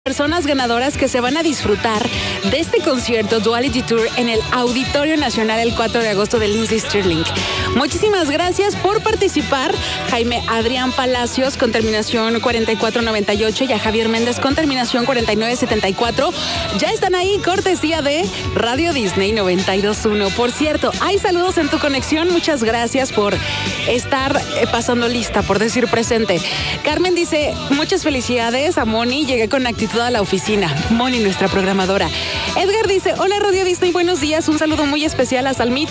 Personas ganadoras que se van a disfrutar de este concierto Duality Tour en el Auditorio Nacional el 4 de agosto de Lindsey Stirling. Muchísimas gracias por participar. Jaime Adrián Palacios con terminación 4498 y a Javier Méndez con terminación 4974. Ya están ahí, cortesía de Radio Disney 92.1. Por cierto, hay saludos en tu conexión. Muchas gracias por estar pasando lista, por decir presente. Carmen dice, muchas felicidades a Moni, llegué con actitud a la oficina. Moni, nuestra programadora. Edgar dice, hola Radio Disney, buenos días, un saludo muy especial a Salmita.